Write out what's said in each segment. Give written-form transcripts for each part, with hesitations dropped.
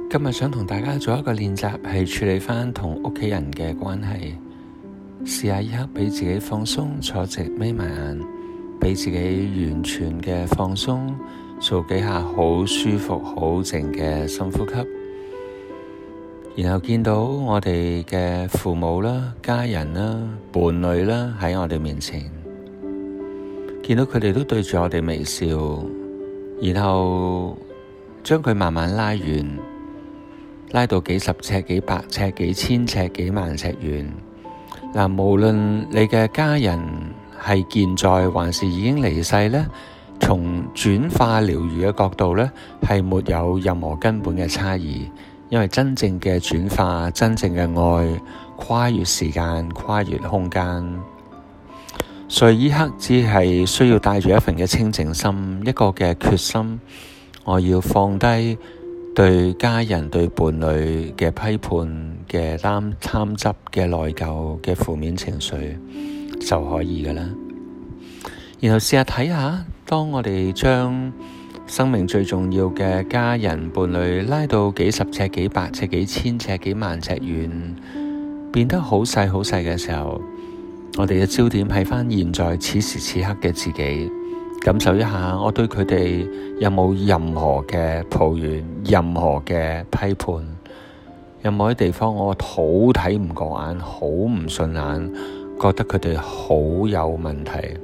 今日想同大家做一個練習，係處理返同屋企人嘅關係。試下一刻俾自己放鬆，坐直眯埋眼，俾自己完全嘅放鬆，做幾下好舒服、好靜嘅深呼吸。然後見到我哋嘅父母啦、家人啦、伴侶啦喺我哋面前，見到佢哋都對住我哋微笑，然後將佢慢慢拉遠，拉到幾十尺、幾百尺、幾千尺、幾萬尺遠。無論你嘅家人係健在還是已經離世呢，從轉化療癒嘅角度呢，係沒有任何根本嘅差異，因為真正嘅轉化、真正嘅愛，跨越時間、跨越空間。所以呢刻只係需要帶住一份嘅清淨心，一個嘅決心，我要放低對家人、對伴侶嘅批判、嘅貪執、嘅內疚、嘅負面情緒就可以㗎喇。然後試下睇下，當我哋將生命最重要嘅家人、伴侶拉到幾十尺、幾百尺、幾千尺、幾萬尺遠，變得好細好細嘅時候，我哋嘅焦點喺返現在此時此刻嘅自己。感受一下，我對佢哋有冇任何嘅抱怨、任何嘅批判，有冇啲地方我好睇唔過眼、好唔順眼，覺得佢哋好有問題。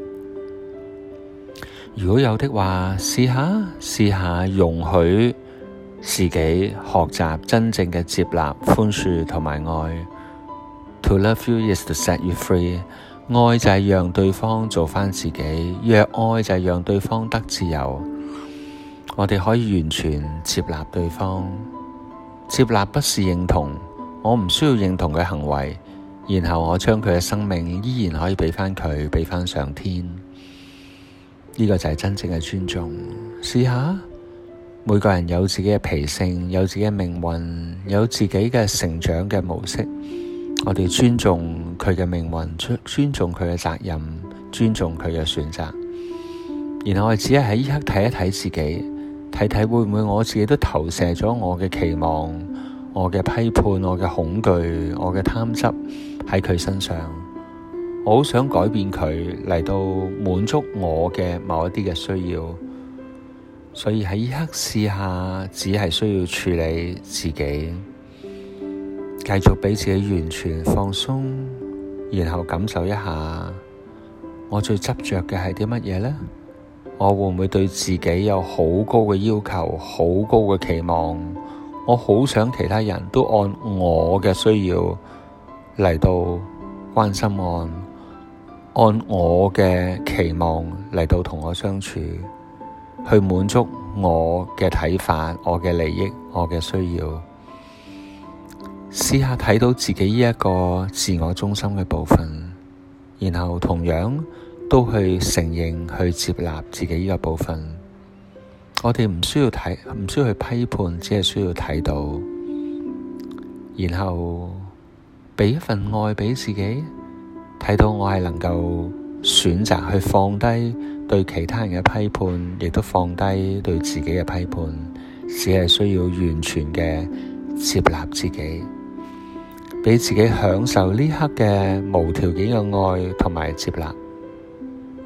如果有的話，試下容許自己學習真正嘅接納、寬恕同埋愛。To love you is to set you free。愛就係讓對方做返自己，若愛就係讓對方得自由。我哋可以完全接納對方，接納不是認同，我唔需要認同佢行為，然後我將佢嘅生命依然可以畀返佢，畀返上天。呢個就係真正嘅尊重。試下，每個人有自己嘅脾性，有自己嘅命運，有自己嘅成長嘅模式。我哋尊重佢嘅命運，尊重佢嘅責任，尊重佢嘅選擇。然後我哋只係喺呢刻睇一睇自己，睇睇會唔會我自己都投射咗我嘅期望、我嘅批判、我嘅恐懼、我嘅貪執喺佢身上。我好想改變佢嚟到滿足我嘅某一啲嘅需要，所以喺呢刻試下，只係需要處理自己。繼續俾自己完全放鬆，然後感受一下，我最執着嘅係啲乜嘢呢？我會唔會對自己有好高嘅要求，好高嘅期望？我好想其他人都按我嘅需要嚟到關心我，按我嘅期望嚟到同我相處，去滿足我嘅睇法、我嘅利益、我嘅需要。試下睇到自己呢一個自我中心嘅部分，然後同樣都去承認、去接納自己呢個部分。我哋唔需要去批判，只係需要睇到，然後俾一份愛俾自己，睇到我係能夠選擇去放低對其他人嘅批判，亦都放低對自己嘅批判，只係需要完全嘅接納自己。俾自己享受呢刻嘅無條件嘅愛同埋接納，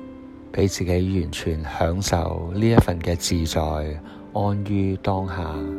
俾自己完全享受呢一份嘅自在，安於當下。